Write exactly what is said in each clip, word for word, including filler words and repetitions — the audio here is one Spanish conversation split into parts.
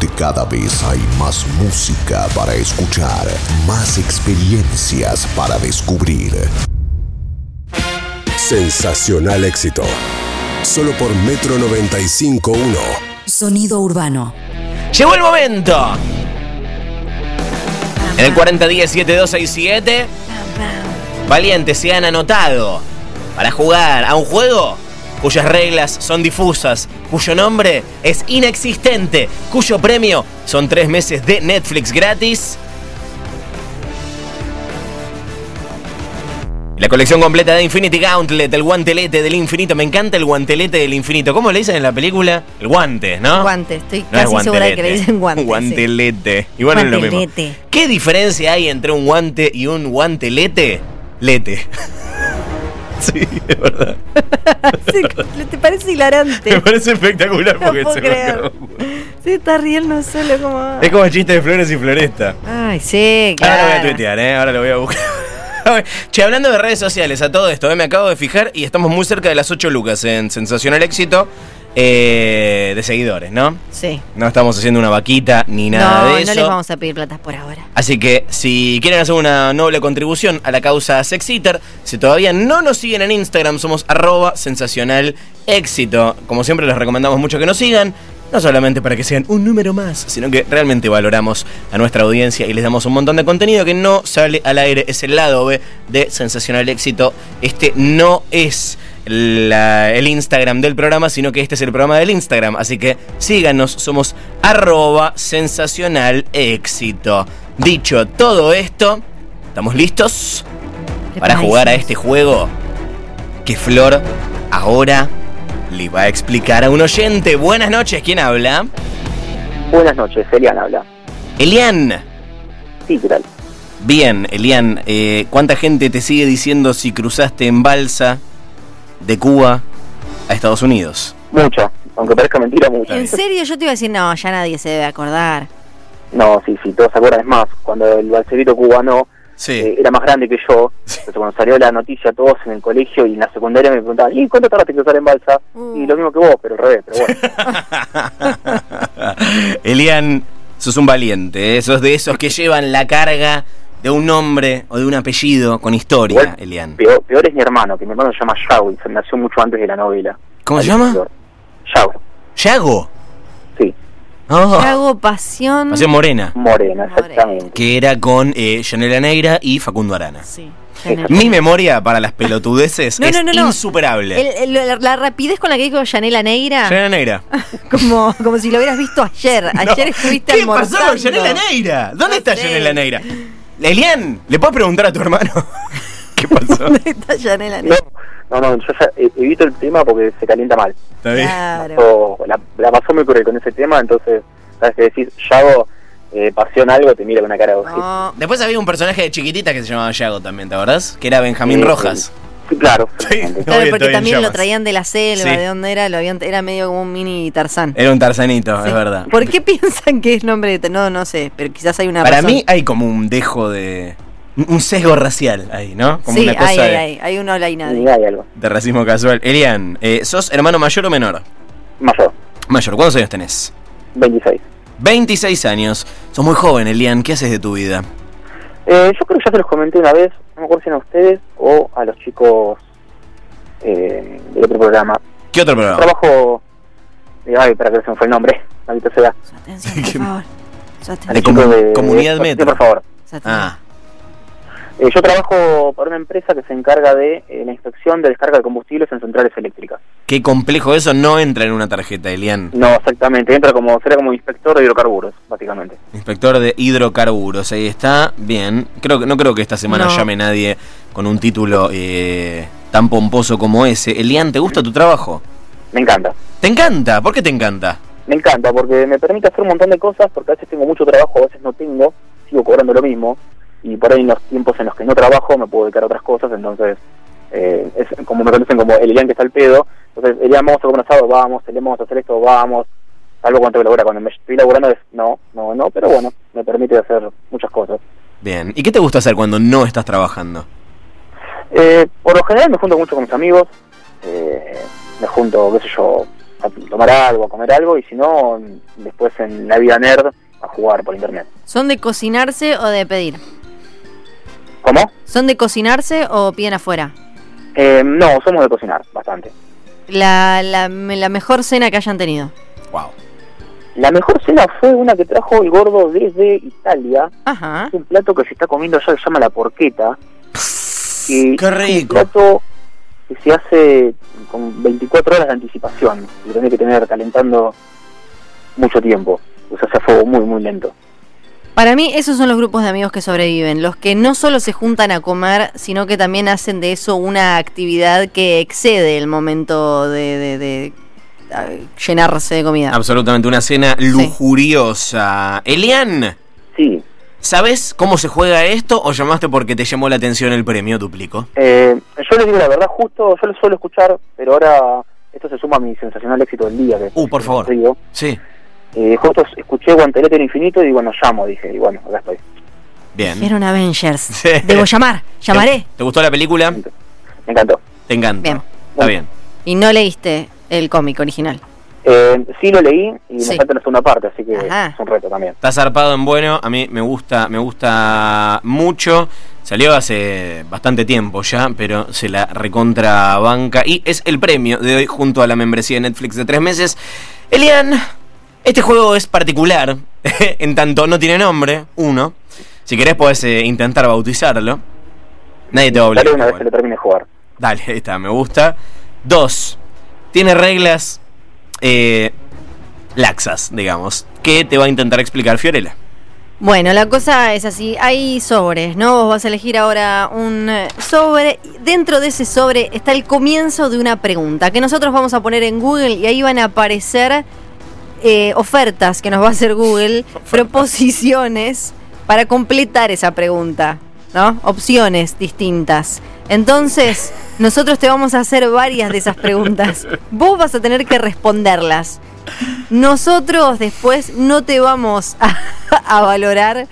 donde cada vez hay más música para escuchar, más experiencias para descubrir. Sensacional éxito. Solo por Metro noventa y cinco punto uno. Sonido urbano. Llegó el momento. En el cuarenta diez siete dos seis siete, valientes se han anotado para jugar a un juego cuyas reglas son difusas, cuyo nombre es inexistente, cuyo premio son tres meses de Netflix gratis. La colección completa de Infinity Gauntlet, el guantelete del infinito. Me encanta el guantelete del infinito. ¿Cómo le dicen en la película? El guante, ¿no? Guante, estoy No casi segura de que le dicen guante. Guantelete. Sí. Igual Guantelete. es lo mismo. ¿Qué diferencia hay entre un guante y un guantelete? Lete. Sí, es verdad. Sí, ¿te parece hilarante? Me parece espectacular porque no se puedo creer. Se está riendo solo como... Es como el chiste de Flores y Floresta. Ay, sí, claro. Ahora lo voy a tuitear, ¿eh? Ahora lo voy a buscar. Che, hablando de redes sociales, a todo esto, ¿eh? Me acabo de fijar y estamos muy cerca de las ocho lucas en Sensacional Éxito eh, de seguidores, ¿no? Sí. No estamos haciendo una vaquita ni nada no, de eso. No les vamos a pedir plata por ahora. Así que si quieren hacer una noble contribución a la causa Sexiter, si todavía no nos siguen en Instagram, somos arroba sensacional éxito. Como siempre les recomendamos mucho que nos sigan. No solamente para que sean un número más, sino que realmente valoramos a nuestra audiencia y les damos un montón de contenido que no sale al aire. Es el lado B de Sensacional Éxito. Este no es la, el Instagram del programa, sino que este es el programa del Instagram. Así que síganos, somos arroba sensacional éxito. Dicho todo esto, ¿estamos listos para jugar a este juego que Flor ahora le va a explicar a un oyente? Buenas noches, ¿quién habla? Buenas noches, Elian habla. Elian. Sí, ¿qué tal? Bien, Elian, eh, ¿cuánta gente te sigue diciendo si cruzaste en balsa de Cuba a Estados Unidos? Mucha, aunque parezca mentira, mucha. ¿En serio? Yo te iba a decir, no, ya nadie se debe acordar. No, sí, sí, todos se acuerdan. Es más, cuando el balserito cubano Sí. eh, era más grande que yo, entonces cuando salió la noticia todos en el colegio y en la secundaria me preguntaban, ¿y cuánto tardaste en cruzar en balsa? Uh. Y lo mismo que vos, pero al revés, pero bueno. Elian, sos un valiente, ¿eh? Sos de esos que llevan la carga de un nombre o de un apellido con historia, Igual, Elian. Peor, peor es mi hermano, que mi hermano se llama Yago y se nació mucho antes de la novela. ¿Cómo se llama? Yago, ¿Yago? sí, Oh. Hago pasión. Pasión Morena, Morena, exactamente. que era con eh, Yanela Neira y Facundo Arana. Sí. Mi memoria para las pelotudeces No, es no, no, no. insuperable. El- el- la, la rapidez con la que dijo Yanela Neira, Yanela Neira. como, como si lo hubieras visto ayer. Ayer No. estuviste ¿Qué almorzando. pasó con Yanela Neira? ¿Dónde No está sé. Yanela Neira? Elian, ¿le puedes preguntar a tu hermano qué pasó? ¿Dónde está Yanela No, Neira? no, no, yo ya eh, evito el tema porque se calienta mal. ¿Está bien? Claro. O la, la pasó muy cruel con ese tema, entonces, sabes que decís, Yago, eh, pasión algo, te mira con una cara de ojito. No. Después había un personaje de Chiquitita que se llamaba Yago también, ¿te acordás? Que era Benjamín Eh, Rojas. Sí, claro. Sí. exactamente. Claro, Obvio, porque todavía en también lo llamas. traían de la selva, Sí. de dónde era, lo habían, era medio como un mini Tarzán. Era un tarzanito, Sí. es verdad. ¿Por qué piensan que es nombre de... No, no sé, pero quizás hay una Para razón. mí hay como un dejo de... un sesgo racial ahí, ¿no? Como sí, una cosa hay, de, hay, hay, hay uno habla y Y nadie. hay algo. de racismo casual. Elian, eh, ¿sos hermano mayor o menor? Mayor, Mayor, ¿cuántos años tenés? veintiséis. veintiséis años. Sos muy joven, Elian. ¿Qué haces de tu vida? Eh, yo creo que ya se los comenté una vez, no me acuerdo si eran a ustedes o a los chicos eh, del otro programa. ¿Qué otro programa? Trabajo... eh, ay, para que se me fue el nombre, maldita sea. Su atención, por favor. Su A atención. los comu- chicos de- Comunidad de- Metro. Por favor. Su atención. Ah, Eh, yo trabajo para una empresa que se encarga de eh, la inspección de descarga de combustibles en centrales eléctricas. qué complejo eso, no entra en una tarjeta, Elian. No, exactamente, entra como, será como inspector de hidrocarburos, básicamente. Inspector de hidrocarburos, ahí está, bien. Creo que no creo que esta semana No. llame nadie con un título eh, tan pomposo como ese. Elian, ¿te gusta tu trabajo? Me encanta. ¿Te encanta? ¿Por qué te encanta? Me encanta porque me permite hacer un montón de cosas, porque a veces tengo mucho trabajo, a veces no tengo, sigo cobrando lo mismo, y por ahí en los tiempos en los que no trabajo me puedo dedicar a otras cosas, entonces eh, es como me conocen como el Elian que está al pedo. Entonces, Elian, vamos a comer un asado, vamos, Elian, vamos a hacer esto, vamos, salvo cuando labura, cuando me estoy laburando es no, no, no, pero bueno, me permite hacer muchas cosas. Bien. ¿Y qué te gusta hacer cuando no estás trabajando? Eh, por lo general me junto mucho con mis amigos, eh, me junto, qué sé yo, a tomar algo, a comer algo, y si no, después en la vida nerd, a jugar por internet. ¿Son de cocinarse o de pedir? ¿Cómo? ¿Son de cocinarse o piden afuera? Eh, no, somos de cocinar, bastante. La, la, la mejor cena que hayan tenido. Wow. La mejor cena fue una que trajo el gordo desde Italia. Ajá. Es un plato que se está comiendo allá, se llama la porqueta. Y ¡Qué rico! Es un plato que se hace con veinticuatro horas de anticipación. Y lo tenés que tener calentando mucho tiempo. O sea, se hace fuego muy, muy lento. Para mí esos son los grupos de amigos que sobreviven, los que no solo se juntan a comer, sino que también hacen de eso una actividad que excede el momento de, de, de, de llenarse de comida. Absolutamente, una cena lujuriosa. Sí. Elian, Sí. ¿sabes cómo se juega esto o llamaste porque te llamó la atención el premio, Duplico? Eh, yo les digo la verdad, justo, yo les suelo escuchar, pero ahora esto se suma a mi sensacional éxito del día. Que Uh, por favor. Digo. Sí. Eh, justo escuché Guantelete del Infinito y bueno, llamo, dije, y bueno, acá estoy. Bien. Era un Avengers. Sí. Debo llamar, llamaré. ¿Te, te gustó la película? Me encantó. Te encanta. Bien. Está bien. Y no leíste el cómic original. Eh, sí lo leí y Sí. me falta la segunda parte, así que Ajá. es un reto también. Está zarpado en bueno, a mí me gusta, me gusta mucho. Salió hace bastante tiempo ya, pero se la recontra banca. Y es el premio de hoy junto a la membresía de Netflix de tres meses. Elian, este juego es particular, en tanto no tiene nombre, uno. Si querés podés eh, intentar bautizarlo. Nadie te va a obligar. Dale una vez igual. que lo termine de jugar. Dale, ahí está, me gusta. Dos, tiene reglas eh, laxas, digamos, que te va a intentar explicar Fiorella. Bueno, la cosa es así, hay sobres, ¿no? Vos vas a elegir ahora un eh, sobre. Dentro de ese sobre está el comienzo de una pregunta que nosotros vamos a poner en Google y ahí van a aparecer eh, ofertas que nos va a hacer Google, proposiciones para completar esa pregunta, ¿no? Opciones distintas. Entonces, nosotros te vamos a hacer varias de esas preguntas. Vos vas a tener que responderlas. Nosotros después no te vamos a, a valorar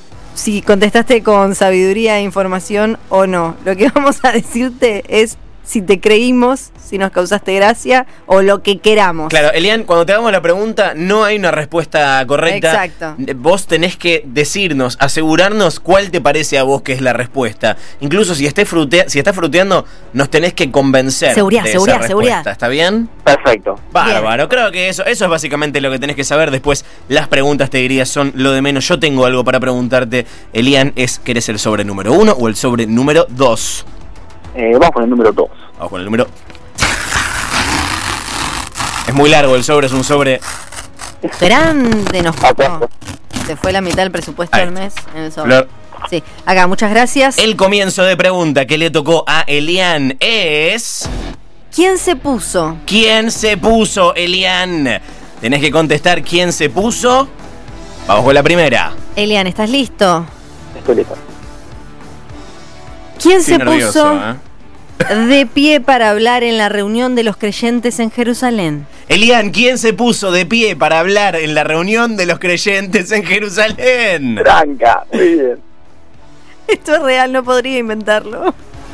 si contestaste con sabiduría e información o no. Lo que vamos a decirte es si te creímos, si nos causaste gracia o lo que queramos. Claro, Elian, cuando te hagamos la pregunta no hay una respuesta correcta. Exacto. Vos tenés que decirnos, asegurarnos cuál te parece a vos que es la respuesta. Incluso si, esté frutea- si estás fruteando, nos tenés que convencer. Seguridad, de seguridad, esa seguridad. respuesta. ¿Está bien? Perfecto. Bárbaro, creo que eso, eso es básicamente lo que tenés que saber. Después las preguntas, te diría, son lo de menos. Yo tengo algo para preguntarte, Elian, es ¿querés el sobre número uno o el sobre número dos? Eh, vamos con el número dos. Vamos con el número... Es muy largo el sobre, es un sobre... Grande nos Ah, costó. claro. Se fue la mitad del presupuesto Ahí. del mes en el sobre. Flor. Sí, acá, muchas gracias. El comienzo de pregunta que le tocó a Elian es... ¿Quién se puso? ¿Quién se puso, Elian? Tenés que contestar quién se puso. Vamos con la primera. Elian, ¿estás listo? Estoy listo. ¿Quién Estoy se nervioso, puso ¿eh? de pie para hablar en la reunión de los creyentes en Jerusalén? Elian, ¿quién se puso de pie para hablar en la reunión de los creyentes en Jerusalén? Tranca, muy bien. Esto es real, no podría inventarlo.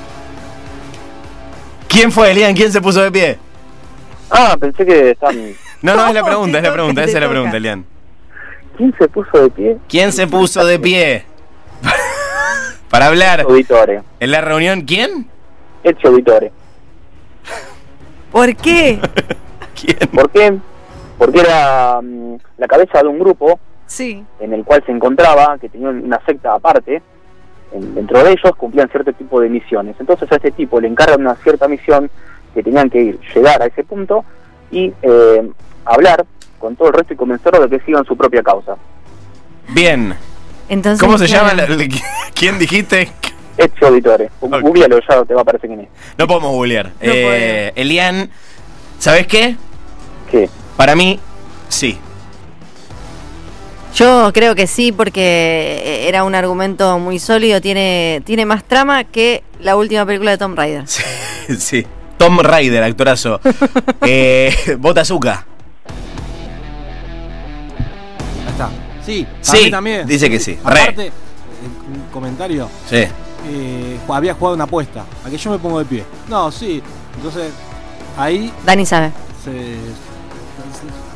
¿Quién fue, Elian? ¿Quién se puso de pie? Ah, pensé que estaban... No, no, es la No, pregunta, te es la toca, pregunta, te esa es la toca. pregunta, Elian. ¿Quién se puso de pie? ¿Quién se puso de pie para hablar Auditore. en la reunión? ¿Quién? Ezio Auditore. ¿Por qué? ¿Quién? ¿Por qué? Porque era mm, la cabeza de un grupo Sí. en el cual se encontraba, que tenía una secta aparte. En- dentro de ellos cumplían cierto tipo de misiones. Entonces a este tipo le encargan una cierta misión que tenían que ir, llegar a ese punto y eh, hablar con todo el resto y convencerlos de que sigan su propia causa. Bien. Entonces, ¿Cómo se claro, llama? la- la- ¿Quién dijiste? Ezio Auditore. Ok. Googlealo, ya te va a aparecer quién es. No podemos googlear. No eh, Elian, ¿sabes qué? ¿Qué? Para mí, sí. Yo creo que sí, porque era un argumento muy sólido. Tiene, tiene más trama que la última película de Tomb Raider. Sí, sí. Tom Raider, actorazo. eh, Botazuca. Ahí está. Sí, para Sí, mí también. dice que sí. Re. Aparte, eh, un comentario. Sí. eh, había jugado una apuesta. A que yo me pongo de pie. No, sí. Entonces, ahí Dani sabe. se,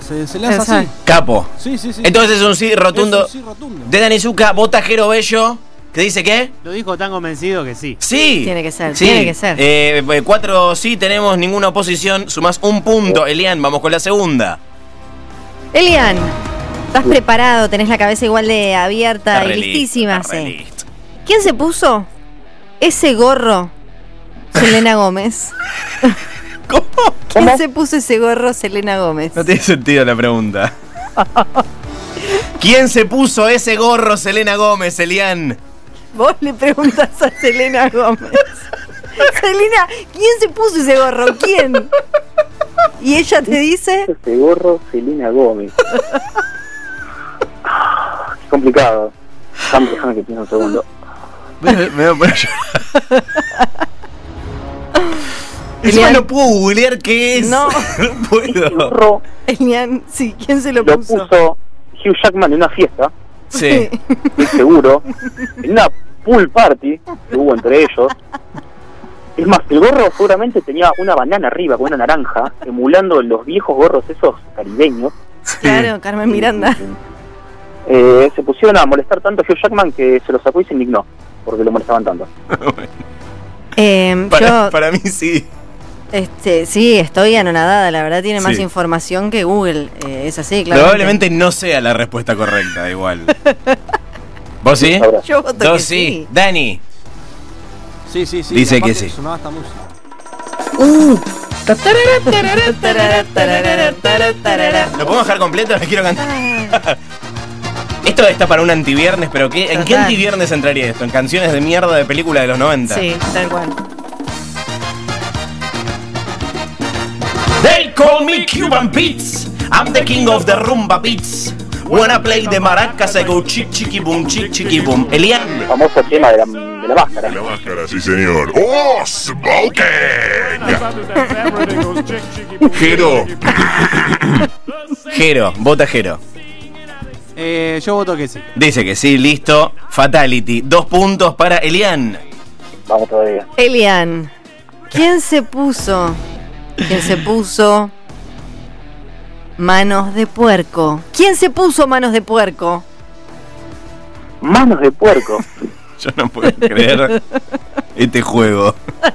Se, se lanza así. Capo. Sí, sí, sí. Entonces es un sí rotundo. Es un sí rotundo. De Dani Zucca, vota Jero Bello. ¿Qué dice qué? Lo dijo tan convencido que sí. Sí. Tiene que ser, Sí. tiene que ser. Eh, cuatro sí, tenemos ninguna oposición. Sumás un punto. Elian, vamos con la segunda. Elian, ¿estás preparado? ¿Tenés la cabeza igual de abierta Está y re listo, listísima? está re Sí. listo. ¿Quién se puso ese gorro? Selena Gómez. ¿Cómo? ¿Quién ¿Cómo? se puso ese gorro? Selena Gómez. No tiene sentido la pregunta. ¿Quién se puso ese gorro, Selena Gómez, Elian? Vos le preguntás a Selena Gómez. Selena, ¿quién se puso ese gorro? ¿Quién? Y ella te dice... Este gorro, Selena Gómez. Ah, qué complicado. Déjame, déjame que piense un segundo. Me, me voy a poner a llorar. Encima Elian. no puedo googlear qué es. No. No Este puedo. gorro Elian, sí, ¿quién se lo lo puso? puso Hugh Jackman en una fiesta, Sí. estoy seguro, en una pool party que hubo entre ellos. Es más, el gorro seguramente tenía una banana arriba con una naranja, emulando los viejos gorros esos caribeños. Claro, Carmen Miranda. Eh, se pusieron a molestar tanto a Hugh Jackman que se lo sacó y se indignó, porque lo molestaban tanto. Eh, Para, yo, para mí sí. este, sí, estoy anonadada, la verdad tiene más Sí. información que Google. Eh, es así, claro. Probablemente no sea la respuesta correcta, igual. ¿Vos sí? Ahora, Yo voto Dos que sí. sí. Dani. Sí, sí, sí. Dice aparte que sí. Sonaba esta música. ¿Lo podemos dejar completo? ¿Me quiero cantar? Esto está para un antiviernes, pero ¿qué, ¿en qué Total. antiviernes entraría esto? ¿En canciones de mierda de película de los noventa? Sí, tal cual. They call me Cuban Beats. I'm the king of the rumba beats. When I play the maracas, I go chick chicky boom, chick chicky boom. Elian. el famoso tema de la, de la máscara. La máscara, sí señor. ¡Oh, Smoking! Jero. Jero, vota Jero. Eh, yo voto que sí. Dice que sí, listo. Fatality. Dos puntos para Elian. Vamos todavía. Elian, ¿quién se puso? ¿Quién se puso? Manos de puerco. ¿Quién se puso manos de puerco? Manos de puerco. Yo no puedo creer este juego.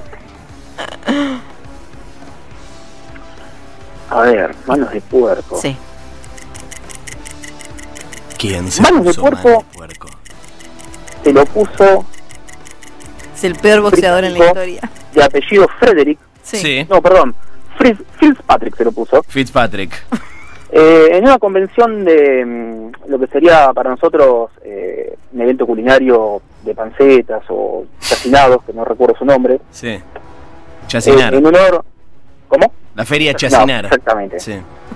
A ver, manos de puerco. Sí. ¿Quién se Manos de puso puerco. manos de puerco? Se lo puso Es el peor boxeador en la historia. de apellido Frederick. Sí. No, perdón. Fritz, Fitzpatrick se lo puso. Fitzpatrick. Eh, en una convención de mm, lo que sería para nosotros eh, un evento culinario de pancetas o chacinados, que no recuerdo su nombre. Sí. eh, Chacinar. en honor. ¿Cómo? La feria No, Chacinar. exactamente. Sí.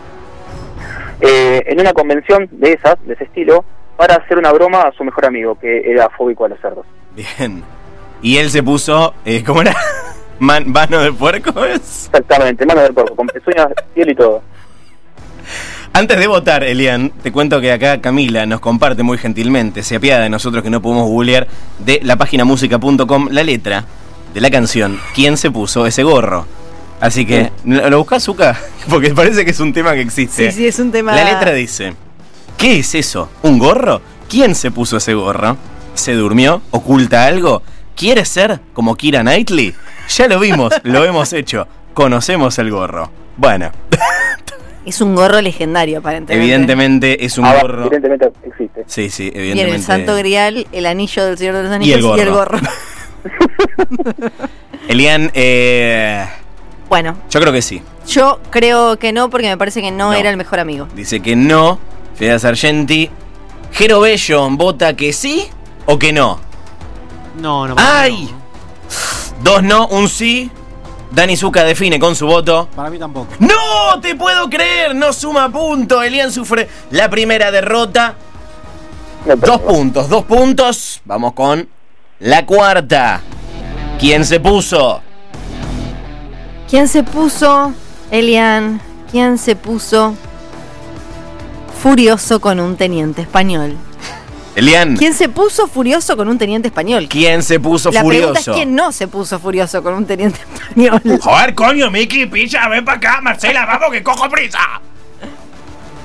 Eh, en una convención de esas, de ese estilo, para hacer una broma a su mejor amigo, que era fóbico a los cerdos. Bien. Y él se puso, eh, ¿cómo era? Man, ¿Mano de puerco es? Exactamente, mano del puerco, con pezuñas, piel y todo. Antes de votar, Elian, te cuento que acá Camila nos comparte muy gentilmente, se apiada de nosotros que no podemos googlear, de la página música punto com la letra de la canción ¿Quién se puso ese gorro? Así que, ¿lo buscás, Zucca? Porque parece que es un tema que existe. Sí, sí, es un tema. La letra dice: ¿qué es eso? ¿Un gorro? ¿Quién se puso ese gorro? ¿Se durmió? ¿Oculta algo? ¿Quiere ser como Keira Knightley? Ya lo vimos, lo hemos hecho. Conocemos el gorro. Bueno, Es un gorro legendario, aparentemente. evidentemente es un Ah, gorro. evidentemente existe. Sí, sí, Y en evidentemente. el Santo Grial, el anillo del Señor de los Y Anillos el y el gorro. gorro. Elian, eh, Bueno, yo creo que sí. yo creo que no, porque me parece que no, No. era el mejor amigo. Dice que no. Fede Sargenti. Jero Bello vota que sí o que no. No, no. ¡Ay! Dos no, un sí. Dani Zucca define con su voto. Para mí tampoco. ¡No te puedo creer! No suma punto. Elian sufre la primera derrota. No, pero- Dos puntos, dos puntos. Vamos con la cuarta. ¿Quién se puso? ¿Quién se puso, Elian? ¿Quién se puso furioso con un teniente español? Elian. ¿Quién se puso furioso con un teniente español? ¿Quién se puso La pregunta es furioso? quién no se puso furioso con un teniente español. Joder, coño, Miki, picha, ven para acá, Marcela, vamos que cojo prisa.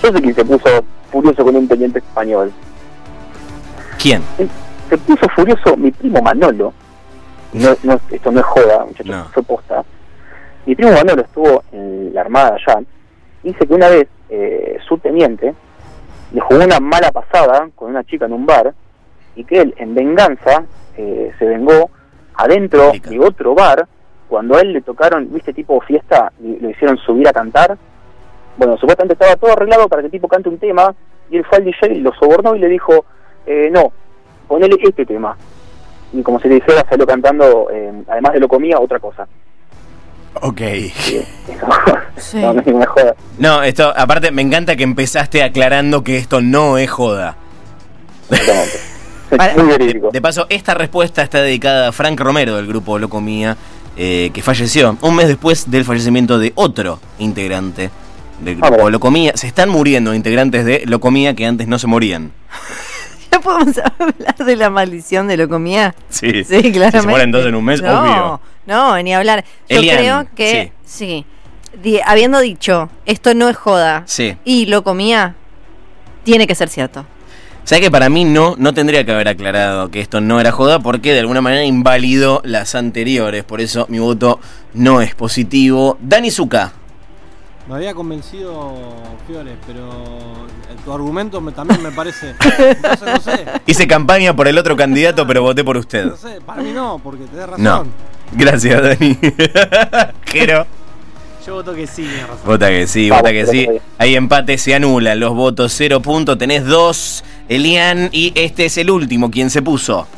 Yo sé quién se puso furioso con un teniente español. ¿Quién? Se puso furioso mi primo Manolo. Y no, no, esto no es joda, muchachos, No. fue posta. Mi primo Manolo estuvo en la armada allá. Dice que una vez eh, su teniente le jugó una mala pasada con una chica en un bar y que él, en venganza, eh, se vengó adentro Rica. de otro bar. Cuando a él le tocaron, viste, tipo fiesta, y lo hicieron subir a cantar. Bueno, supuestamente estaba todo arreglado para que el tipo cante un tema y él fue al D J, lo sobornó y le dijo, eh, no, ponele este tema. Y como se le dijera, salió cantando, eh, además de lo comía, otra cosa. Ok. Y, eso, Sí. no, no es ninguna joda. No, esto, aparte, me encanta que empezaste aclarando que esto no es joda. Exactamente. Para- Muy verídico. De paso, esta respuesta está dedicada a Frank Romero del grupo Locomía, eh, que falleció un mes después del fallecimiento de otro integrante del grupo Ah, bueno. Locomía. Se están muriendo integrantes de Locomía que antes no se morían. ¿Ya podemos hablar de la maldición de Locomía? Sí, Sí, claramente. Si se mueren dos en un mes, no, obvio. No, ni hablar. Yo Elian, creo que, sí, Di- habiendo dicho, esto no es joda, Sí. y Locomía, tiene que ser cierto. ¿Sabes que para mí no, no tendría que haber aclarado que esto no era joda porque de alguna manera invalidó las anteriores? Por eso mi voto no es positivo. Dani Zucca. Me había convencido Fiores, pero tu argumento me, también me parece. Entonces, no sé. Hice campaña por el otro candidato, pero voté por usted. No sé, para mí no, porque tenés razón. No. Gracias, Dani. Jero. Yo voto que sí, tenés razón. Vota que sí, Vamos, vota que pero sí. está bien. Hay empate, se anulan los votos, cero punto. Tenés dos, Elian, y este es el último, quien se puso.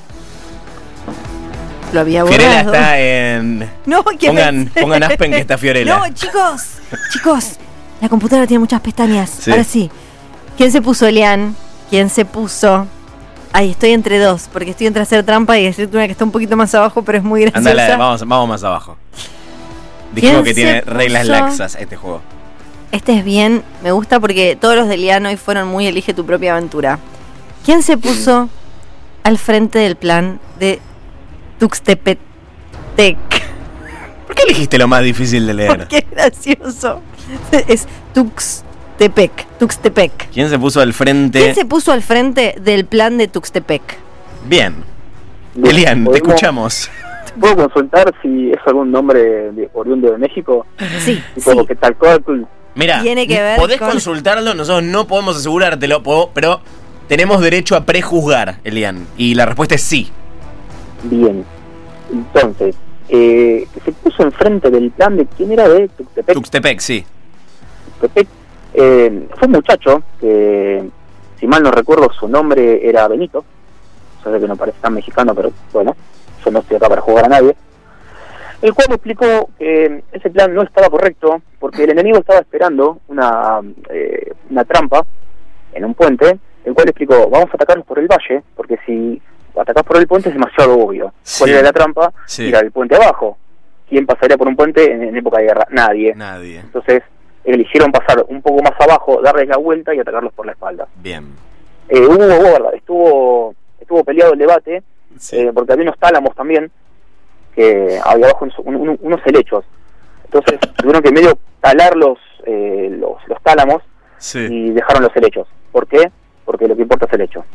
Lo había Fiorella borrado. está en... No, ¿qué Pongan, pensé? pongan Aspen que está Fiorella. No, chicos, chicos, la computadora tiene muchas pestañas. Sí. Ahora sí. ¿Quién se puso, Elian? ¿Quién se puso? Ay, estoy entre dos, porque estoy entre hacer trampa y decirte una que está un poquito más abajo, pero es muy graciosa. Andale, vamos, vamos más abajo. Dijimos ¿Quién que se tiene reglas puso? laxas este juego. Este es bien, me gusta porque todos los de Elian hoy fueron muy elige tu propia aventura. ¿Quién se puso al frente del plan de Tuxtepec? ¿Por qué elegiste lo más difícil de leer? Porque es gracioso. Es Tuxtepec, Tuxtepec. ¿Quién se puso al frente? ¿Quién se puso al frente del plan de Tuxtepec? Bien. Bien, Elian, te ¿podemos- escuchamos. ¿Puedo consultar si es algún nombre de, oriundo de México? Sí, Tipo, sí. que tal cual. Mira, Tiene que ver podés con- consultarlo, nosotros no podemos asegurártelo, po- pero tenemos derecho a prejuzgar, Elian. Y la respuesta es sí. Bien. Entonces, eh, que se puso enfrente del plan de quién era de Tuxtepec. Tuxtepec, sí. Tuxtepec, eh, fue un muchacho que, si mal no recuerdo, su nombre era Benito. Yo sé que no parece tan mexicano, pero bueno, yo no estoy acá para jugar a nadie. El cual me explicó que ese plan no estaba correcto porque el enemigo estaba esperando una, eh, una trampa en un puente, el cual explicó, vamos a atacarlos por el valle, porque si atacás por el puente es demasiado obvio. Sí. ¿Cuál era la trampa? Sí. Ir al puente abajo. ¿Quién pasaría por un puente en, en época de guerra? Nadie. Nadie. Entonces eligieron pasar un poco más abajo, darles la vuelta y atacarlos por la espalda. Bien. Eh, hubo, hubo, verdad, estuvo, estuvo peleado el debate, Sí. eh, porque había unos tálamos también, que había abajo un- un- unos helechos. Entonces tuvieron que medio talar los, eh, los, los tálamos Sí. y dejaron los helechos. ¿Por qué? Porque lo que importa es el hecho.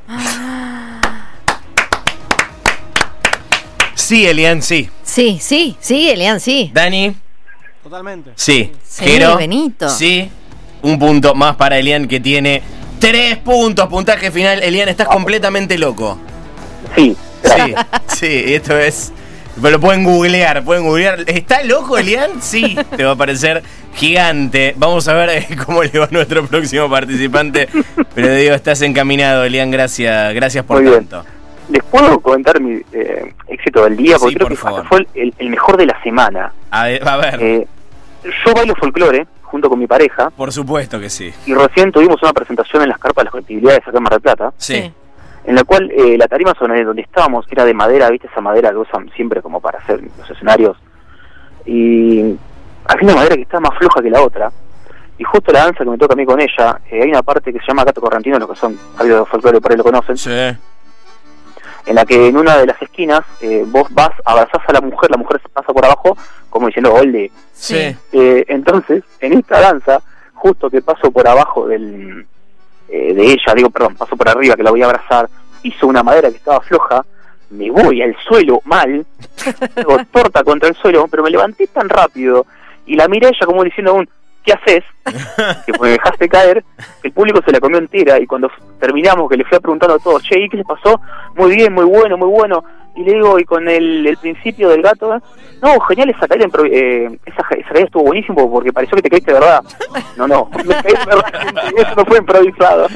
Sí, Elian, sí. Sí, sí, sí, Elian, sí. Dani, Totalmente. sí. Sí, Jero, Benito. sí. Un punto más para Elian que tiene tres puntos. Puntaje final. Elian, estás completamente loco. Sí, Sí, sí, esto es... Pero lo pueden googlear, pueden googlear. ¿Está loco, Elian? Sí, te va a parecer gigante. Vamos a ver eh, cómo le va a nuestro próximo participante. Pero digo, estás encaminado, Elian. Gracias, gracias por Muy bien. tanto. ¿Les puedo comentar mi eh, éxito del día? Porque Sí, creo por que fue- favor. fue el, el mejor de la semana. A ver, a ver, Eh, yo bailo folclore junto con mi pareja por supuesto que sí. y recién tuvimos una presentación en las carpas de las colectividades acá en Mar del Plata, Sí. en la cual eh, la tarima sobre donde estábamos era de madera, ¿viste? Esa madera que usan siempre como para hacer los escenarios. Y había una madera que está más floja que la otra. Y justo la danza que me toca a mí con ella, eh, hay una parte que se llama Gato Correntino, los que son sabios de folclore por ahí lo conocen, Sí. en la que en una de las esquinas eh, vos vas, abrazás a la mujer, la mujer se pasa por abajo como diciendo, ole. Sí. Eh, entonces, en esta danza, justo que paso por abajo del eh, de ella, digo, perdón, paso por arriba que la voy a abrazar, hizo una madera que estaba floja, me voy al suelo mal, hago torta contra el suelo, pero me levanté tan rápido y la miré a ella como diciendo un ¿qué haces? Que me dejaste caer, que el público se la comió entera, y cuando terminamos, que le fui preguntando a todos, che, ¿y qué les pasó? Muy bien, muy bueno, muy bueno. Y le digo, y con el, el principio del gato, ¿eh? No, genial esa caída, eh, esa, esa caída estuvo buenísimo porque pareció que te caíste de verdad. No, no, me caí de verdad, eso no fue improvisado.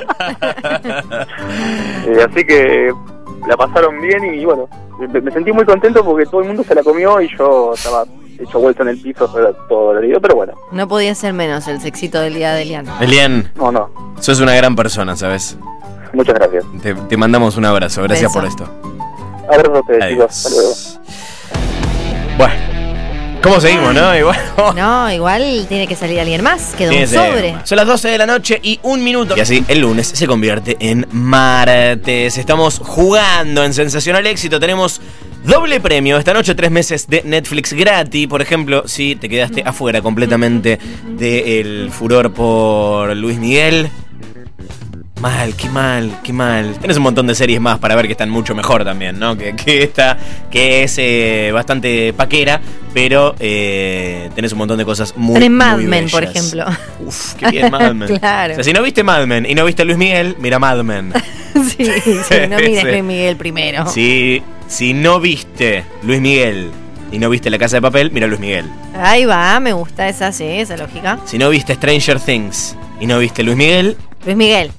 eh, así que la pasaron bien y bueno, me, me sentí muy contento porque todo el mundo se la comió y yo estaba hecho vuelta en el piso todo, todo el día, pero bueno. No podía ser menos el sexito del día de Elian. Elian, no, no. Sos una gran persona, ¿sabes? Muchas gracias. Te, te mandamos un abrazo, gracias Beso. por esto. Abrazo a ustedes, Adiós. chicos. Hasta luego. Bueno, ¿cómo seguimos, no? Igual, No, igual tiene que salir alguien más. Quedó Sí, un sí. sobre. Son las doce de la noche y un minuto. Y así el lunes se convierte en martes. Estamos jugando en Sensacional Éxito. Tenemos doble premio. Esta noche tres meses de Netflix gratis. Por ejemplo, si te quedaste afuera completamente del furor por Luis Miguel. Mal, qué mal, qué mal. Tenés un montón de series más para ver que están mucho mejor también, ¿no? Que, que esta, que es eh, bastante paquera, pero eh, tenés un montón de cosas muy, Tenés Mad muy Men, por bellas. ejemplo. Uf, qué bien Mad Men. Claro. O sea, si no viste Mad Men y no viste a Luis Miguel, mira Mad Men. Sí, sí, no mires Sí. Luis Miguel primero. Si, si no viste Luis Miguel y no viste La Casa de Papel, mira Luis Miguel. Ahí va, me gusta esa, sí, esa lógica. Si no viste Stranger Things y no viste Luis Miguel, Luis Miguel.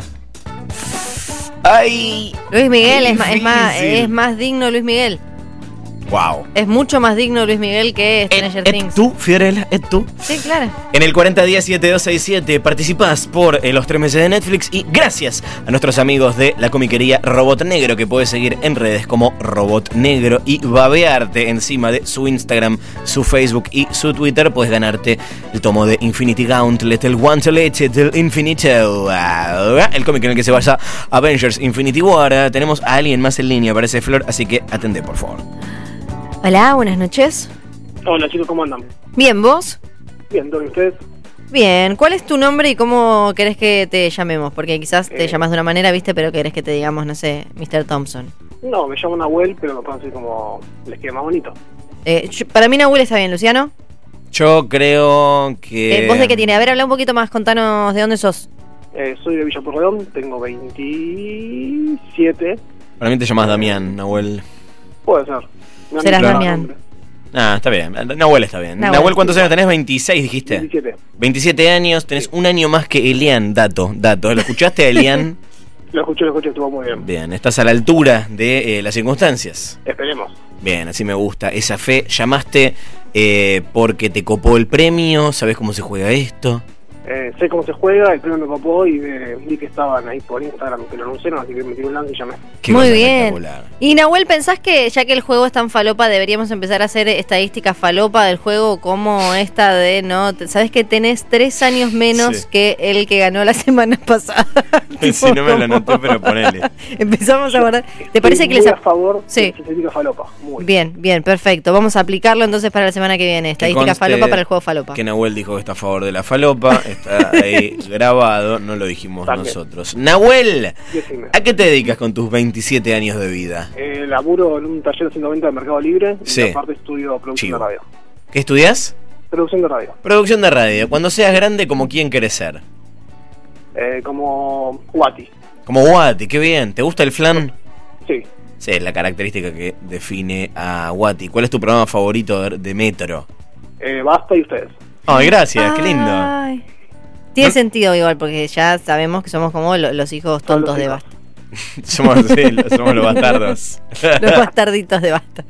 ¡ay! Luis Miguel es, ma- es más, difícil. es más digno Luis Miguel. ¡Wow! Es mucho más digno Luis Miguel que Stranger ¿Es Things. tú, Fiorella? ¿Es tú? Sí, claro. En el cuarenta diez siete dos seis siete participás por eh, los tres meses de Netflix y gracias a nuestros amigos de la comiquería Robot Negro, que puedes seguir en redes como Robot Negro y babearte encima de su Instagram, su Facebook y su Twitter. Puedes ganarte el tomo de Infinity Gauntlet, el Guantelete del Infinito, el cómic en el que se basa Avengers Infinity War. Tenemos a alguien más en línea, parece Flor, así que atendé, por favor. Hola, buenas noches. Hola chicos, ¿cómo andan? Bien, ¿vos? Bien, ¿todo bien ustedes? Bien. ¿Cuál es tu nombre y cómo querés que te llamemos? Porque quizás te Eh. llamas de una manera, ¿viste? Pero querés que te digamos, no sé, mister Thompson. No, me llamo Nahuel, pero me pueden decir como les quede más bonito. Eh, yo- para mí Nahuel está bien, Luciano. Yo creo que... Eh, ¿Vos de qué tiene? A ver, habla un poquito más, contanos de dónde sos. Eh, soy de Villa Pueyrredón, tengo veintisiete. Para mí te llamás Damián, Nahuel. Puede ser. Me han Serás dicho Damián. nombre. Ah, está bien. Nahuel está bien. Nahuel. Nahuel, ¿cuántos años tenés? veintiséis, dijiste. veintisiete. veintisiete años, tenés un año más que Elian. Dato, dato. ¿Lo escuchaste, Elian? Lo escuché, lo escuché, estuvo muy bien. Bien, estás a la altura de eh, las circunstancias. Esperemos. Bien, así me gusta. Esa fe. Llamaste eh, porque te copó el premio. ¿Sabés cómo se juega esto? Eh, sé cómo se juega, el premio me copó y eh, vi que estaban ahí por Instagram, que lo anunciaron, así que me tiré un lance y llamé. Qué Muy cosa bien. espectacular. Y Nahuel, ¿pensás que ya que el juego es tan falopa, deberíamos empezar a hacer estadísticas falopa del juego como esta de, no, te- sabes que tenés tres años menos Sí. que el que ganó la semana pasada? Tipo, Si no me lo como- anoté, pero ponele. Empezamos a guardar. ¿Te Estoy parece que les... muy ap- a favor Sí. de la estadística falopa? Muy Bien, bien, perfecto. Vamos a aplicarlo entonces para la semana que viene. Estadística conste falopa para el juego falopa. Que Nahuel dijo que está a favor de la falopa. Está ahí grabado, no lo dijimos También. nosotros. Nahuel, Decime. ¿a qué te dedicas con tus veintisiete años de vida? Eh, laburo en un taller de ciento veinte de Mercado Libre Sí. y aparte estudio producción Chivo. de radio. ¿Qué estudias? Producción de radio. Producción de radio. Cuando seas grande, ¿como quién querés ser? Eh, como Wati. Como Wati, qué bien. ¿Te gusta el flan? Sí. Sí, es la característica que define a Wati. ¿Cuál es tu programa favorito de, de Metro? Eh, basta y ustedes. Ay, gracias, qué lindo. Ay. Tiene ¿No? sentido igual, porque ya sabemos que somos como lo- los hijos Son tontos los de hijos. Basta. somos, sí, somos los bastardos. Los bastarditos de Basta.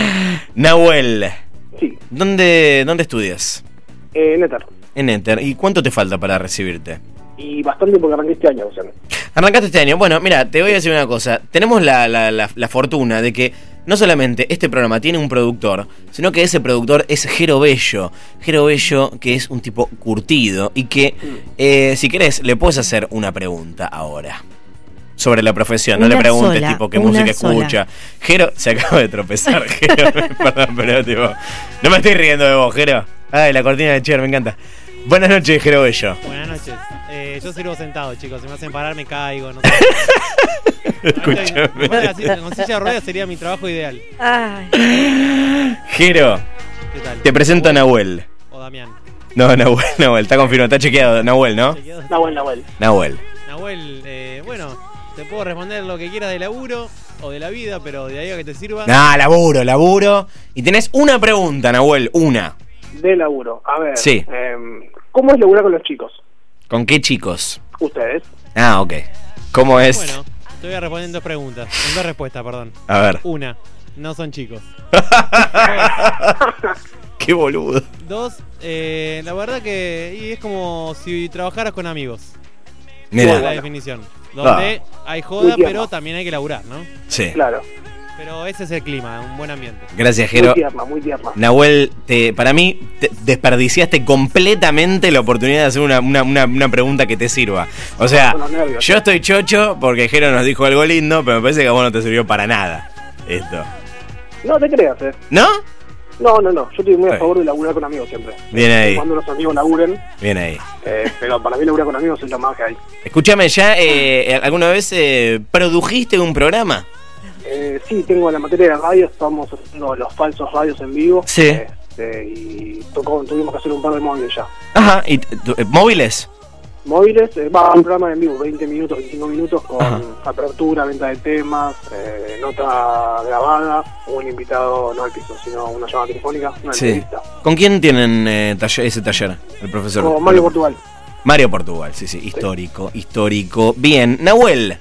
Nahuel, Sí. ¿dónde, ¿dónde estudias? Eh, Netar. En Enter. ¿Y cuánto te falta para recibirte? Y bastante porque arranqué este año, o sea. Arrancaste este año. Bueno, mira, te voy a decir una cosa. Tenemos la, la, la, la fortuna de que no solamente este programa tiene un productor, sino que ese productor es Jero Bello. Jero Bello, que es un tipo curtido y que, eh, si querés, le puedes hacer una pregunta ahora. Sobre la profesión, no Una le preguntes sola, tipo qué una música sola. escucha. Jero se acaba de tropezar, Jero. Perdón, pero tipo. No me estoy riendo de vos, Jero. Ay, la cortina de Cher, me encanta. Buenas noches, Jero Bello. Buenas noches. Eh, yo sirvo sentado, chicos. Si me hacen parar, me caigo. No sé. Escúchame. Bueno, la silla- con silla de ruedas sería mi trabajo ideal. Ay. Jero, ¿Qué tal? te presento a Nahuel. O Damián. No, Nahuel, Nahuel, está confirmado, está chequeado. Nahuel, ¿no? Chequeado. Nahuel, Nahuel. Nahuel. Nahuel, eh, bueno, te puedo responder lo que quieras de laburo o de la vida, pero de ahí a que te sirva. Ah, laburo, laburo. Y tenés una pregunta, Nahuel, una. De laburo. A ver. Sí. em, ¿Cómo es laburar con los chicos? ¿Con qué chicos? Ustedes. Ah, ok. ¿Cómo es? Bueno, te voy a responder en dos preguntas. En dos respuestas, perdón. A ver. Una, no son chicos. Qué boludo. Dos, eh, la verdad que y es como si trabajaras con amigos. Mira. Esa es la definición. Donde hay joda, Muy tierno. pero también hay que laburar, ¿no? Sí. Claro. Pero ese es el clima, un buen ambiente. Gracias, Muy Jero. tierna, muy tierna. Nahuel, te, para mí te desperdiciaste completamente la oportunidad de hacer una, una, una, una pregunta que te sirva. O sea, Con los nervios. yo estoy chocho porque Jero nos dijo algo lindo, pero me parece que a vos no te sirvió para nada esto. No te creas, eh. ¿No? No, no, no. Yo estoy muy a Sí. favor de laburar con amigos siempre. Bien ahí, Cuando los amigos laburen, bien ahí. eh, pero para mí laburar con amigos es lo más que hay. Escúchame, ¿ya eh, alguna vez eh, produjiste un programa? Eh, sí, tengo la materia de radio, estamos haciendo los falsos radios en vivo. Sí. Este, y tocó, tuvimos que hacer un par de móviles ya. Ajá, ¿y t- t- móviles? Móviles, eh, va un programa en vivo, veinte minutos, veinticinco minutos, con Ajá. apertura, venta de temas, eh, nota grabada, un invitado, no al piso, sino una llamada telefónica, una Sí. entrevista. ¿Con quién tienen eh, taller- ese taller? El profesor. Con Mario Portugal. Mario Portugal, sí, sí, histórico, histórico. Bien, Nahuel.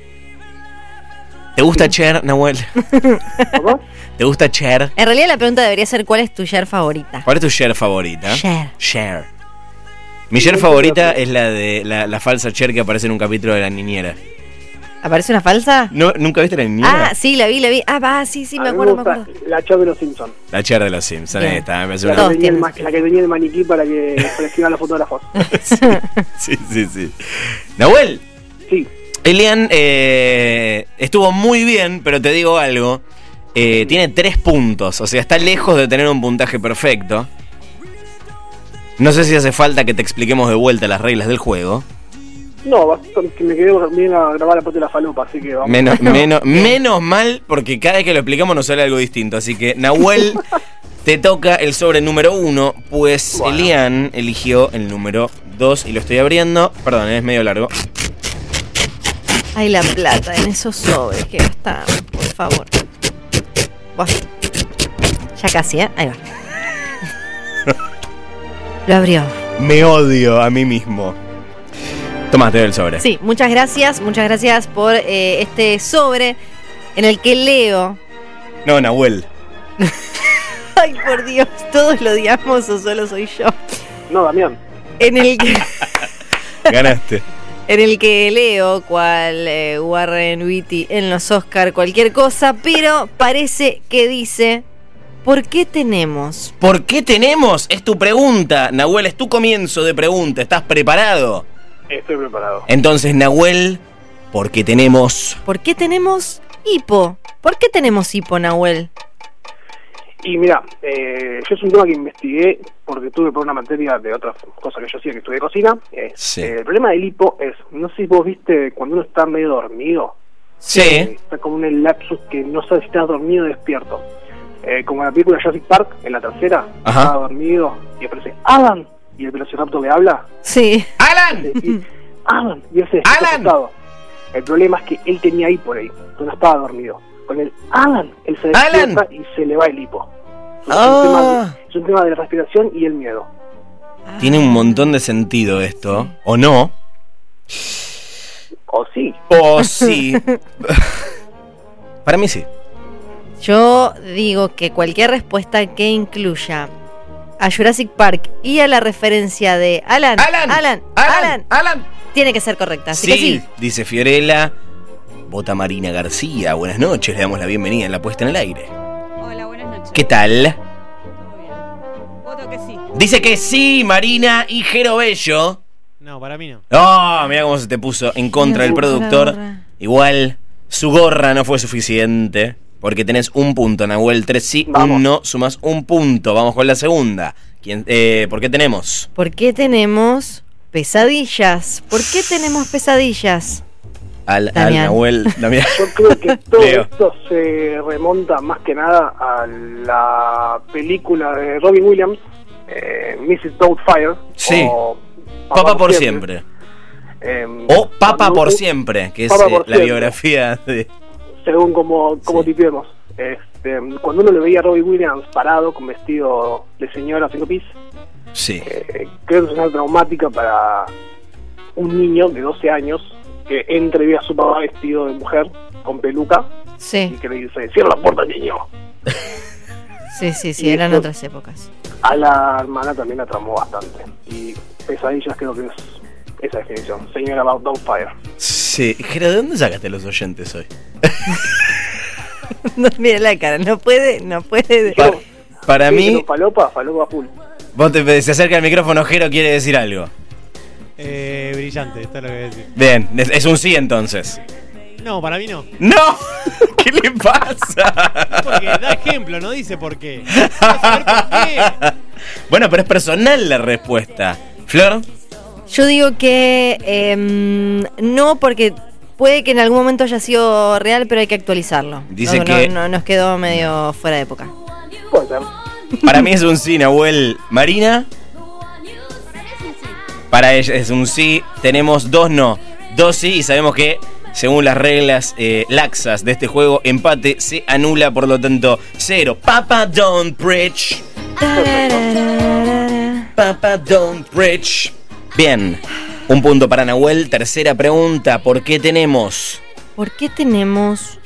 ¿Te gusta Cher, Nahuel? ¿Cómo? ¿Te gusta Cher? En realidad la pregunta debería ser ¿cuál es tu Cher favorita? ¿Cuál es tu Cher favorita? Cher. Cher. Mi Cher favorita es la de la, la falsa Cher que aparece en un capítulo de La Niñera. ¿Aparece una falsa? ¿No, ¿Nunca viste La Niñera? Ah, sí, la vi, la vi. Ah, va, sí, sí, A me mí acuerdo, me gusta acuerdo. La Cher de los Simpsons. La Cher de los Simpsons, Bien. esta, me parece La, una... Todos que tenía el, tienen. ma- la que tenía el maniquí para que selecciona los fotógrafos. Sí, sí, sí. Nahuel, Sí. Elian eh, estuvo muy bien, pero te digo algo. Eh, tiene tres puntos, o sea, está lejos de tener un puntaje perfecto. No sé si hace falta que te expliquemos de vuelta las reglas del juego. No, bastante, que me quedé bien a grabar la parte de la falopa, así que vamos. Menos, menos, menos mal, porque cada vez que lo explicamos nos sale algo distinto. Así que, Nahuel, te toca el sobre número uno, pues Bueno. Elian eligió el número dos y lo estoy abriendo. Perdón, es medio largo. Ay, la plata en esos sobres que están, por favor. Buah. Ya casi, ¿eh? Ahí va. Lo abrió. Me odio a mí mismo. Tomá, te doy el sobre. Sí, muchas gracias, muchas gracias por eh, este sobre en el que leo. No, Nahuel. Ay, por Dios, ¿todos lo odiamos o solo soy yo? No, Damián. En el que, Ganaste. en el que leo cual eh, Warren Beatty en los Oscar, cualquier cosa, pero parece que dice, ¿por qué tenemos? ¿Por qué tenemos? Es tu pregunta, Nahuel, es tu comienzo de pregunta. ¿Estás preparado? Estoy preparado. Entonces, Nahuel, ¿por qué tenemos? ¿Por qué tenemos hipo? ¿Por qué tenemos hipo, Nahuel? Y mira, eh, yo es un tema que investigué porque tuve por una materia de otras cosas que yo hacía, que estudié cocina. Eh, Sí. eh, el problema del hipo es, no sé si vos viste cuando uno está medio dormido. Sí. eh, está como en el lapsus que no sabes si estás dormido o despierto. Eh, como en la película Jurassic Park, en la tercera, Ajá. estaba dormido y aparece Alan y el velociraptor le habla. Sí. ¡Alan! Y, Alan, y él se despierta ¡Alan! asustado. El problema es que él tenía hipo ahí, entonces no estaba dormido. Con el Alan, él se despierta ¡Alan! y se le va el hipo. Es, Ah. un tema de, es un tema de la respiración y el miedo. Tiene un montón de sentido esto. ¿O no? O sí. ¿O sí? Para mí sí. Yo digo que cualquier respuesta que incluya a Jurassic Park y a la referencia de Alan, ¡Alan! Alan, ¡Alan! Alan, ¡Alan! tiene que ser correcta. Así Sí, que sí. dice Fiorella. Vota Marina García. Buenas noches, le damos la bienvenida en la puesta en el aire. Hola, buenas noches. ¿Qué tal? Todo bien. Voto que sí. Dice que sí, Marina y Jero Bello. No, para mí no. Oh, mira cómo se te puso en contra del Me puso la productor. gorra. Igual, su gorra no fue suficiente. Porque tenés un punto, Nahuel. Tres sí, Vamos. un no, sumás un punto. Vamos con la segunda. ¿Quién, eh, ¿Por qué tenemos? ¿Por qué tenemos pesadillas? ¿Por qué tenemos pesadillas? Al, al Damián. Nahuel. Damián. Yo creo que todo Leo. esto se remonta más que nada a la película de Robin Williams, eh, missus Doubtfire. Sí. O Papa por siempre. Eh, O Papa cuando- por siempre, que es Papa eh, por la siempre. biografía de... Según como, como Sí. tipiemos. Este, cuando uno le veía a Robin Williams parado con vestido de señora cinco pis, Sí. eh, creo que es una traumática para un niño de doce años que entra y ve a su papá vestido de mujer con peluca y Sí, que le dice, cierra la puerta, niño. sí, sí, sí, Y eran esto- otras épocas. A la hermana también la tramó bastante. Y pesadillas creo que es esa definición. Señora About Doubtfire. Sí. Jero, ¿de dónde sacaste los oyentes hoy? No, mira la cara, no puede, no puede. Pa- para Sí, mí, pero Falopa, falopa full. vos te, se acerca el micrófono, Jero quiere decir algo. Eh, brillante, esto es lo que voy a decir. Bien, es, es un sí entonces. No, para mí no. ¡No! ¿Qué le pasa? Porque da ejemplo, no dice por qué. Quiero saber por qué. Bueno, pero es personal la respuesta. Flor, Yo digo que em, no, porque puede que en algún momento haya sido real, pero hay que actualizarlo. Dice no, que- no, no, nos quedó medio fuera de época. Puede ser. para mí es un sí, Nahuel. Marina, para ella es un sí. Tenemos dos no. Dos sí y sabemos que, según las reglas eh, laxas de este juego, empate se anula, por lo tanto, cero. Papa don't preach. Papa don't preach. Bien, un punto para Nahuel. Tercera pregunta, ¿por qué tenemos? ¿Por qué tenemos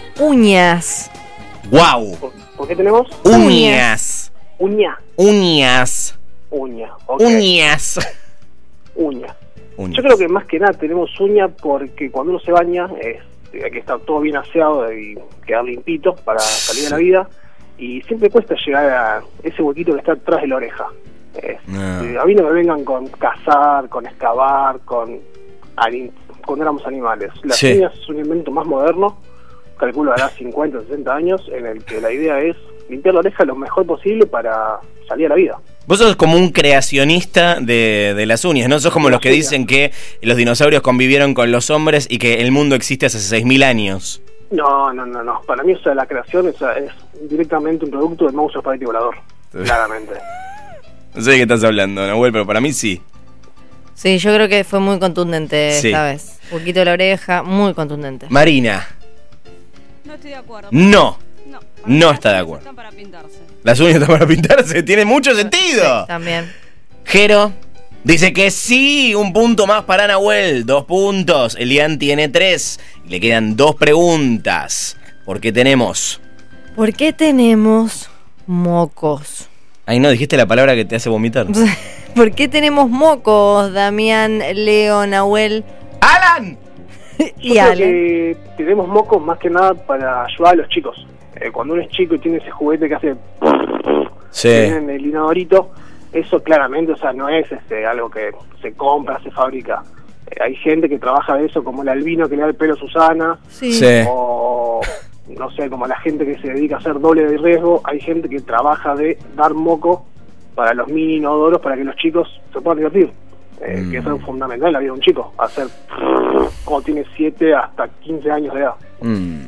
uñas? ¡Wow! ¿Por, por qué tenemos? Uñas. Uña. Uñas. Uña. ok. Uñas. Uña. Uñas. Yo creo que más que nada tenemos uña porque cuando uno se baña este, hay que estar todo bien aseado y quedar limpito para salir de la vida, y siempre cuesta llegar a ese huequito que está atrás de la oreja. Este, No. A mí no me vengan con cazar, con excavar, con anim- cuando éramos animales. Las Sí. uñas es un invento más moderno, calculo hará cincuenta, sesenta años, en el que la idea es limpiar la oreja lo mejor posible para salir a la vida. Vos sos como un creacionista de, de las uñas, ¿no? Sos como los que dicen que los dinosaurios convivieron con los hombres y que el mundo existe hace seis mil años. No, no, no, no. Para mí, o sea, la creación o sea, es directamente un producto del monstruo espagueti volador. Claramente. No sé de qué estás hablando, Nahuel, pero para mí sí. Sí, yo creo que fue muy contundente Sí. esta vez. Un poquito de la oreja, muy contundente. Marina, No estoy de acuerdo. no. No, para No mí las está de uñas acuerdo. Están para pintarse. Las uñas están para pintarse, tiene mucho sentido. También. Jero dice que sí, un punto más para Nahuel, dos puntos. Elian tiene tres. Y le quedan dos preguntas. ¿Por qué tenemos? ¿Por qué tenemos mocos? Ay, no, dijiste la palabra que te hace vomitar. ¿Por qué tenemos mocos, Damián, Leo, Nahuel ¡Alan! y Yo creo Ale? que tenemos mocos más que nada para ayudar a los chicos. Eh, cuando uno es chico y tiene ese juguete que hace... Sí. Tienen el inodorito, eso claramente, o sea, no es este, algo que se compra, se fabrica. Eh, hay gente que trabaja de eso, como el albino que le da el pelo a Susana, Sí. Sí. o no sé, como la gente que se dedica a hacer doble de riesgo. Hay gente que trabaja de dar moco para los mini inodoros para que los chicos se puedan divertir, eh, Mm. que eso es fundamental en la vida de un chico, hacer como tiene siete hasta quince años de edad. Mm.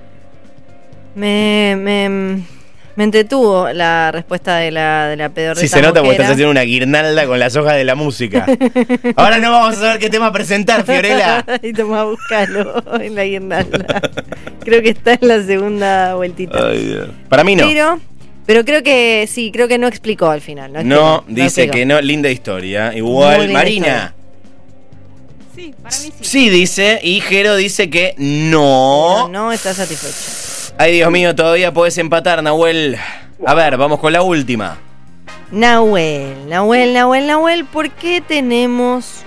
Me, me, me entretuvo la respuesta de la, de la pedorreta Sí, se nota porque moquera. estás haciendo una guirnalda con las hojas de la música. Ahora no vamos a saber qué tema presentar, Fiorella. Y toma a buscarlo en la guirnalda. Creo que está en la segunda vueltita. Ay, Dios. Para mí no. Pero, pero creo que sí, creo que no explicó al final. No, No, explicó, dice explicó. que no. Linda historia. Igual, Muy linda Marina. historia. Sí, para mí sí. Sí, dice. Y Jero dice que no. No, no está satisfecho. Ay, Dios mío, todavía podés empatar, Nahuel. A ver, vamos con la última. Nahuel, Nahuel, Nahuel, Nahuel, ¿por qué tenemos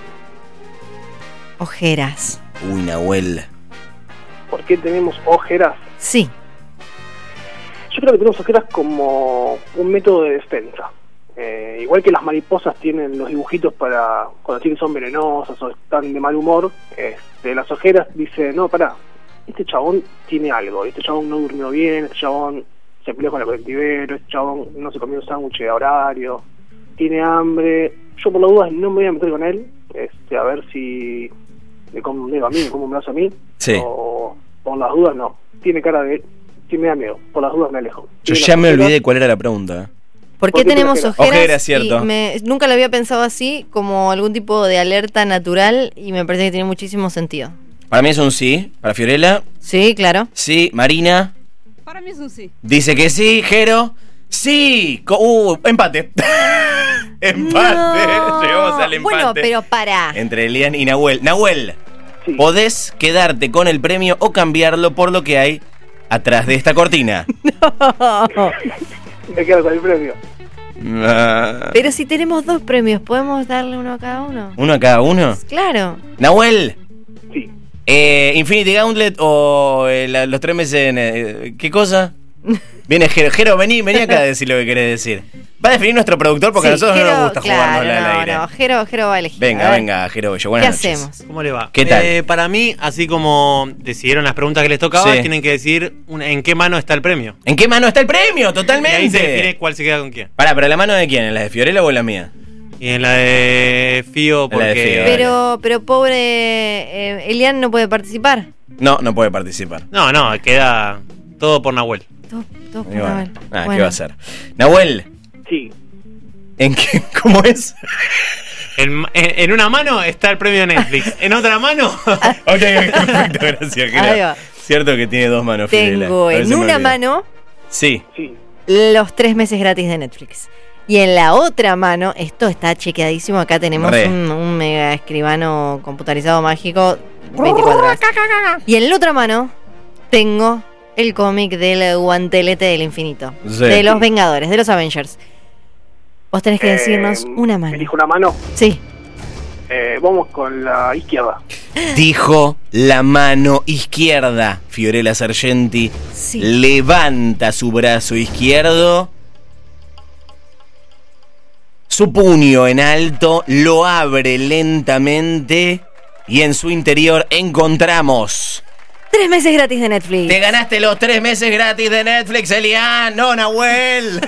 ojeras? Uy, Nahuel. ¿Por qué tenemos ojeras? Sí. Yo creo que tenemos ojeras como un método de defensa. Eh, igual que las mariposas tienen los dibujitos para cuando decir que son venenosas o están de mal humor, este, las ojeras dicen, no, pará, este chabón tiene algo, este chabón no durmió bien, este chabón se peleó con el colectivero, este chabón no se comió un sándwich a horario, tiene hambre. Yo por las dudas no me voy a meter con él, este, a ver si me como un dedo a mí, me como un brazo a mí. Sí. O por las dudas no. Tiene cara de que me da miedo. Por las dudas me alejo. Yo Tiene ya las me ojeras. olvidé cuál era la pregunta. ¿Por ¿Por qué qué tenemos tiene ojeras? ojeras? Cierto. Y me- nunca lo había pensado así, como algún tipo de alerta natural, y me parece que tiene muchísimo sentido. Para mí es un sí. Para Fiorella, Sí, claro. sí. Marina Para mí es un sí. dice que sí. Jero, sí. Co- uh, empate. Empate. No. Llegamos al empate. Bueno, pero para. Entre Elian y Nahuel. Nahuel, Sí. podés quedarte con el premio o cambiarlo por lo que hay atrás de esta cortina. Me quedo con el premio. Ah, Pero si tenemos dos premios, ¿podemos darle uno a cada uno? ¿Uno a cada uno? Claro. Nahuel, Sí. eh, Infinity Gauntlet o eh, la- los tres meses en... eh, ¿Qué cosa? Viene Jero. Jero, vení, vení acá a decir lo que querés decir. Va a definir nuestro productor porque Sí, a nosotros no Jero, nos gusta claro, jugárnosla al no, aire. No, Jero, Jero va a elegir. Venga, A ver, venga, Jero Bello. ¿Qué Buenas noches. hacemos? ¿Cómo le va? ¿Qué tal? Eh, para mí, así como decidieron las preguntas que les tocaba, Sí. tienen que decir un- en qué mano está el premio. ¿En qué mano está el premio? Y ahí se define Totalmente. cuál se queda con quién. Pará, pero ¿la mano de quién? ¿En la de Fiorella o en la mía? Y en la de Fío, En la de porque. Fío. Pero, pero pobre eh, Elian no puede participar. No, no puede participar. No, no, queda todo por Nahuel. Todo, todo por Y bueno, Nahuel. nada, ¿qué Bueno. va a hacer? Nahuel, Sí. ¿en qué? ¿Cómo es? En, en- en una mano está el premio de Netflix. En otra mano. Ok, ok, perfecto, gracias, Jero. Ahí va. Cierto que tiene dos manos, Fiorella. Tengo A ver, en se me una olvidó. mano Sí. Sí. los tres meses gratis de Netflix. Y en la otra mano, esto está chequeadísimo, acá tenemos Re. un, un mega escribano computarizado mágico veinticuatro horas. Y en la otra mano tengo el cómic del guantelete del infinito. Sí. De los Vengadores, de los Avengers. Vos tenés que Eh, decirnos una mano. Elijo una mano. Sí. Eh, vamos con la izquierda. Dijo la mano izquierda. Fiorella Sargenti Sí. levanta su brazo izquierdo. Su puño en alto lo abre lentamente y en su interior encontramos... Tres meses gratis de Netflix. Te ganaste los tres meses gratis de Netflix, Elian. No, Nahuel.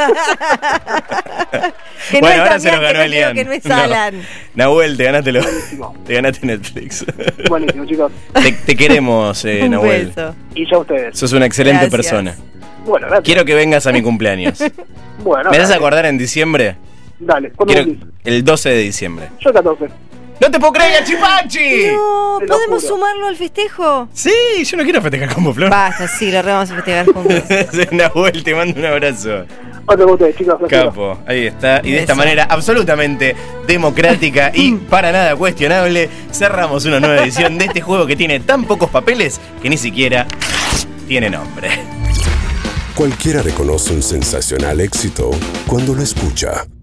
Que no Bueno, es ahora se lo Damián, ganó que no Elian. creo que no es No. Alan. Nahuel, te ganaste, lo- Buenísimo. te ganaste Netflix. Buenísimo, chicos. Te, te queremos, eh, Un Nahuel. beso. Y ya ustedes. Sos una excelente Gracias. persona. Bueno, gracias. Quiero que vengas a mi cumpleaños. Bueno, ¿Me das a dale. acordar en diciembre? Dale, ¿cuándo Quiero cumplís? el doce de diciembre. Yo catorce. ¡No te puedo creer, Chipachi! No, Te lo ¿podemos juro. sumarlo al festejo? Sí, yo no quiero festejar como Flor. Basta, sí, lo re vamos a festejar juntos. Nahuel, te mando un abrazo. Otro con ustedes, chicos. los quiero. Capo, ahí está. Y de esta Beso. manera absolutamente democrática y para nada cuestionable, cerramos una nueva edición de este juego que tiene tan pocos papeles que ni siquiera tiene nombre. Cualquiera reconoce un sensacional éxito cuando lo escucha.